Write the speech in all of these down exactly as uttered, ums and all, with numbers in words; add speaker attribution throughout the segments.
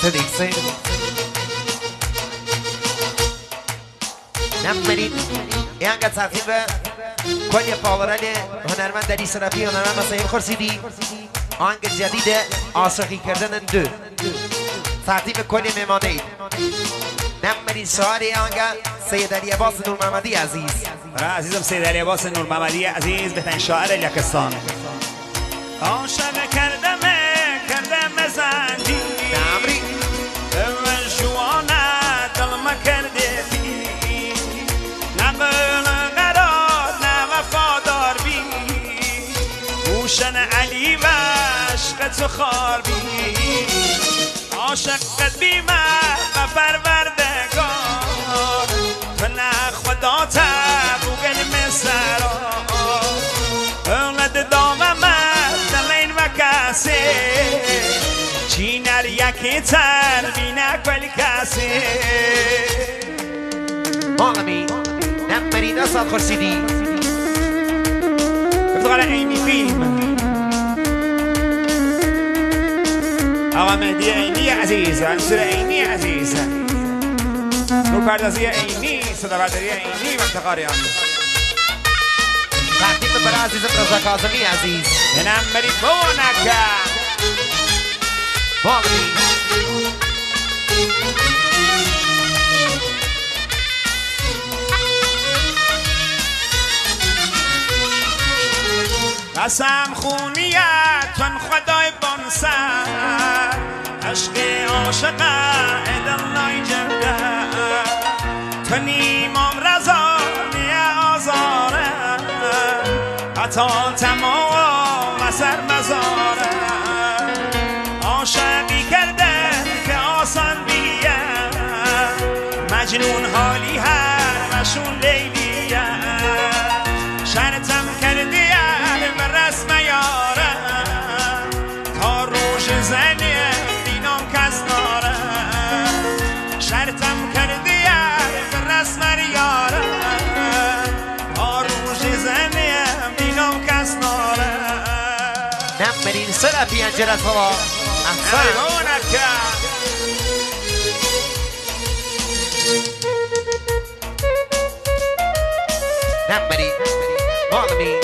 Speaker 1: تدیکسی نمبرید اینقدر ترتیب کلی پاورلی هنرمند دری سرپی هنرمند مسایل خورسیدی آهنگ جدید عاشقی کردن دو ترتیب کلی میمانه اید نمبرید شعاری آهنگ سید علی عباس نور محمدی عزیز
Speaker 2: عزیزم سید علی عباس نور محمدی عزیز بهترین شاعر لکستان عاشق کردم کردم زنجیر
Speaker 1: نمری
Speaker 2: اول شوانه دلم کرده بی نقل قرار نه وفادار بی روشن علی و عشق تو خار بی عاشق قدبی من و پروردگار تو نه خدا تبوگل مسرا اولاد دامم دلین و کسی چینر یکی تر بینک ولی کسی
Speaker 1: مالمی نمبرید اصاد خورسیدی
Speaker 2: افتخار عینی فیلم آقا مهدی عینی عزیز انصور عینی عزیز نور پردازی عینی صدا برداری عینی و افتخاری آن
Speaker 1: ترتیب برای عزیزم رضا کاظمی عزیز
Speaker 2: نمبری بونکه
Speaker 1: مالمی
Speaker 2: قسم خونیت تن خدای بانسر عشق عاشق ادلای جرده تو نیمام رضا نیه آزاره حتی تمام اثر مزاره عاشقی کرده که آسان بیه مجنون حالی هر مشون لیلیه شرطم کردی به رسم یاره تا روش زنی دینام کس ناره شرطم کردی به رسم یاره تا روش زنی دینام کس ناره
Speaker 1: نمبرید سرپی انجرت بابا احسان نمبرید مالمی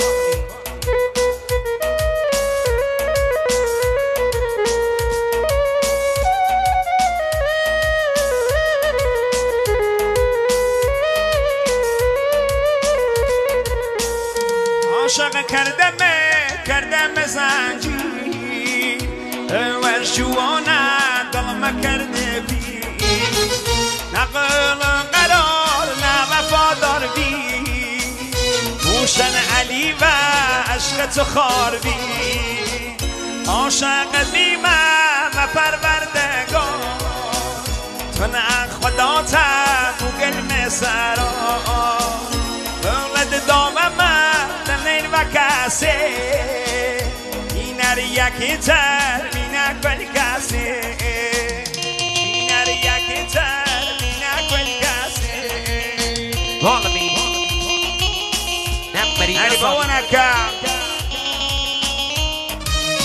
Speaker 2: عاشق کردم کردم زنجیر اول شوانه دلم کرده بی نقل قرار نه وفادار بی روشن علی و عشق تو خار بی عاشق بی من و پروردگار تو نه خدا تبوگل مسرا اولاد دامم دلین و کسی اینر یکی تر بینک ولی کسی اینر یکی تر بینک ولی کسی
Speaker 1: مالمی نمبرید
Speaker 2: علی بابا نکم